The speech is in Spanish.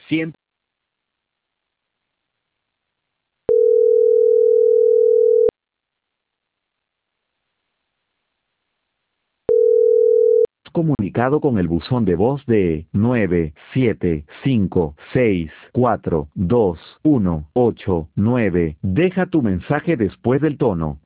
Siempre comunicado con el buzón de voz de 975642189. Deja tu mensaje después del tono.